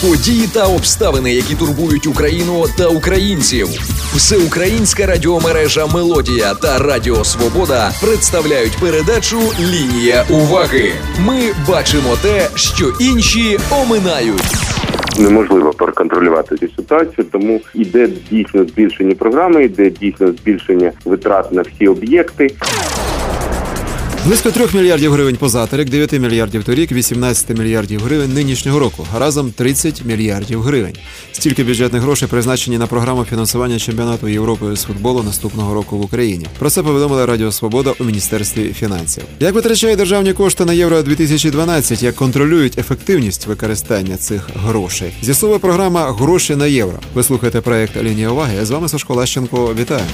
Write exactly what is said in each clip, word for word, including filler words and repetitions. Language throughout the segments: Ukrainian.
Події та обставини, які турбують Україну та українців. Всеукраїнська радіомережа «Мелодія» та Радіо Свобода представляють передачу «Лінія уваги». Ми бачимо те, що інші оминають. Неможливо проконтролювати цю ситуацію, тому йде дійсно збільшення програми, йде дійсно збільшення витрат на всі об'єкти. Близько трьох мільярдів гривень позаторік, дев'яти мільярдів торік, вісімнадцять мільярдів гривень нинішнього року. Разом тридцять мільярдів гривень. Стільки бюджетних грошей призначені на програму фінансування чемпіонату Європи з футболу наступного року в Україні. Про це повідомила Радіо Свобода у Міністерстві фінансів. Як витрачають державні кошти на Євро дві тисячі дванадцять, як контролюють ефективність використання цих грошей? З'ясовує програма «Гроші на євро». Ви слухаєте проект «Лінія уваги». Я з вами Сашко Лащенко. Вітаю.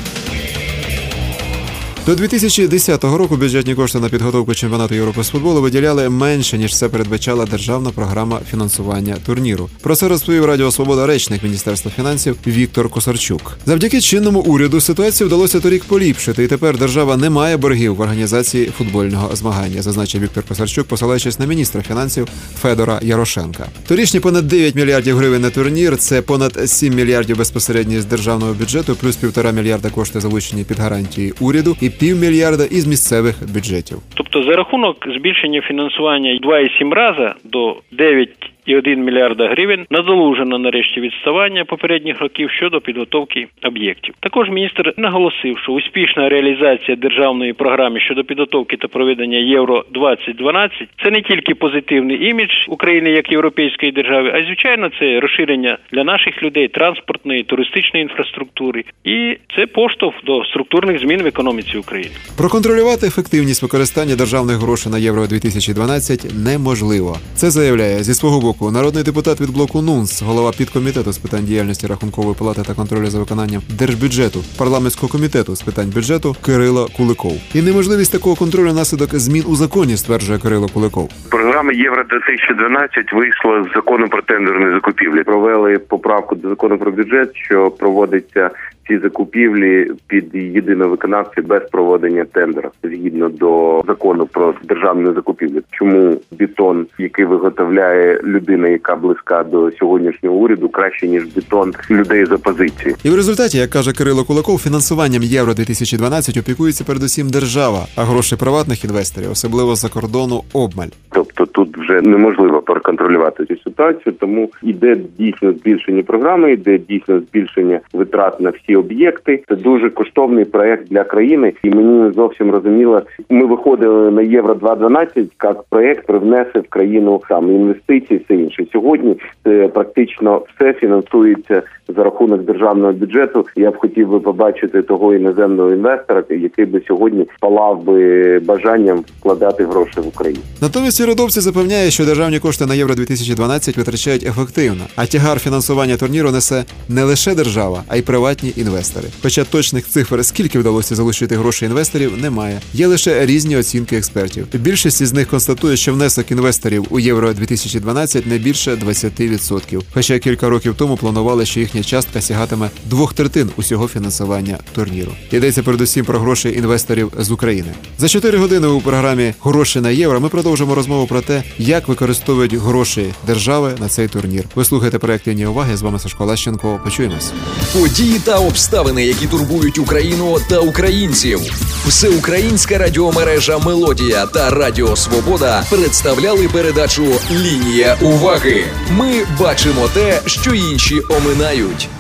До дві тисячі десятого року бюджетні кошти на підготовку чемпіонату Європи з футболу виділяли менше, ніж це передбачала державна програма фінансування турніру. Про це розповів Радіо Свобода речник Міністерства фінансів Віктор Косарчук. Завдяки чинному уряду ситуацію вдалося торік поліпшити, і тепер держава не має боргів в організації футбольного змагання, зазначив Віктор Косарчук, посилаючись на міністра фінансів Федора Ярошенка. Торічні понад дев'ять мільярдів гривень на турнір – це понад сім мільярдів безпосередньо з державного бюджету, плюс півтора мільярда кошти залучені під гарантії уряду і півмільярда із місцевих бюджетів. Тобто за рахунок збільшення фінансування два цілих сім рази до дев'ять цілих один мільярда гривень надолужено нарешті відставання попередніх років щодо підготовки об'єктів. Також міністр наголосив, що успішна реалізація державної програми щодо підготовки та проведення Євро двадцять дванадцять – це не тільки позитивний імідж України як європейської держави, а звичайно це розширення для наших людей транспортної, туристичної інфраструктури. І це поштовх до структурних змін в економіці України. Проконтролювати ефективність використання державних грошей на Євро дві тисячі дванадцять неможливо. Це заявляє зі свого боку народний депутат від блоку НУНС, голова підкомітету з питань діяльності Рахункової палати та контролю за виконанням держбюджету, парламентського комітету з питань бюджету Кирило Куликов. І неможливість такого контролю наслідок змін у законі, стверджує Кирило Куликов. Програма Євро дві тисячі дванадцять вийшла з закону про тендерні закупівлі. Провели поправку до закону про бюджет, що проводиться ці закупівлі під єдиного виконавця без проводення тендеру, згідно до закону про державні закупівлі. Чому бетон, який виготовляє людина, яка близька до сьогоднішнього уряду, краще, ніж бетон людей з опозиції? І в результаті, як каже Кирило Куликов, фінансуванням Євро дві тисячі дванадцять опікується передусім держава, а гроші приватних інвесторів, особливо з-за кордону, обмаль. Тобто тут вже неможливо проконтролювати цю ситуацію, тому йде дійсно збільшення програми, йде дійсно збільшення витрат на всі об'єкти. Це дуже коштовний проект для країни, і мені не зовсім розуміло, ми виходили на Євро двадцять дванадцять, як проект привнесе в країну там інвестиції, все інше. Сьогодні це практично все фінансується за рахунок державного бюджету. Я б хотів би побачити того іноземного інвестора, який би сьогодні палав би бажанням вкладати гроші в Україну. Натомість урядовці запевняють, що державні кошти на Євро дві тисячі дванадцять витрачають ефективно, а тягар фінансування турніру несе не лише держава, а й приватні інвестори. Хоча точних цифр, скільки вдалося залучити грошей інвесторів, немає. Є лише різні оцінки експертів. Більшість із них констатує, що внесок інвесторів у Євро дві тисячі дванадцять не більше двадцять відсотків. Хоча кілька років тому планували, що їхня частка сягатиме двох третин усього фінансування турніру. Йдеться передусім про гроші інвесторів з України. За чотири години у програмі «Гроші на євро» ми продовжимо розмову про те, як використовують гроші держави на цей турнір. Ви слухаєте проект «Лінія уваги». З вами Сашко Лащенко. Почуємось. Події та обставини, які турбують Україну та українців. Всеукраїнська радіомережа «Мелодія» та Радіо Свобода представляли передачу «Лінія уваги». Ми бачимо те, що інші оминають.